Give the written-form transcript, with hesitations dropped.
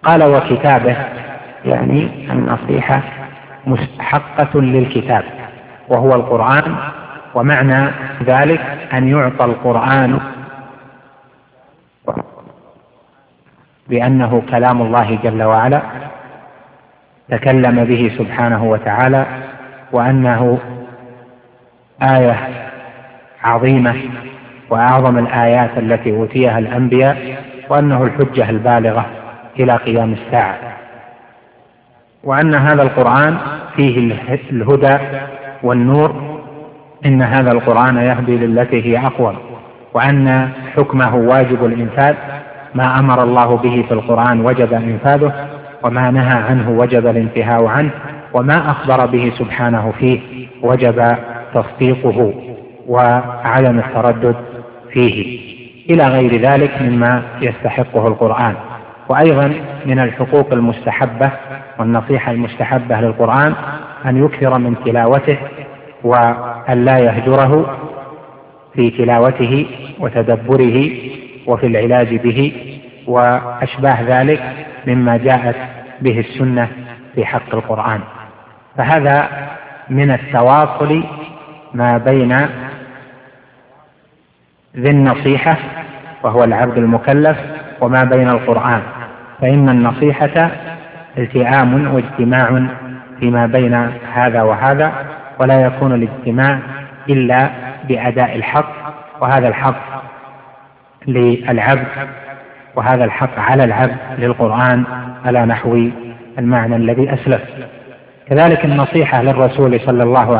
قال وكتابه، يعني النصيحة مستحقة للكتاب وهو القرآن، ومعنى ذلك أن يعطى القرآن بأنه كلام الله جل وعلا تكلم به سبحانه وتعالى، وأنه آية عظيمة وأعظم الآيات التي أوتيها الأنبياء، وأنه الحجة البالغة إلى قيام الساعة، وأن هذا القرآن فيه الهدى والنور، إن هذا القرآن يهدي للتي هي أقوم، وأن حكمه واجب الإنفاذ، ما أمر الله به في القرآن وجب إنفاذه، وما نهى عنه وجب الانتهاء عنه، وما أخبر به سبحانه فيه وجب تصديقه وعدم التردد فيه، إلى غير ذلك مما يستحقه القرآن. وأيضا من الحقوق المستحبة والنصيحة المستحبة للقرآن أن يكثر من تلاوته، وأن لا يهجره في تلاوته وتدبره وفي العلاج به وأشباه ذلك مما جاءت به السنة في حق القرآن. فهذا من التواصل ما بين ذي النصيحة وهو العبد المكلف وما بين القرآن، فإن النصيحة التئام واجتماع فيما بين هذا وهذا، ولا يكون الاجتماع إلا بأداء الحق، وهذا الحق للعبد، وهذا الحق على العبد للقرآن على نحو المعنى الذي أسلف. كذلك النصيحة للرسول صلى الله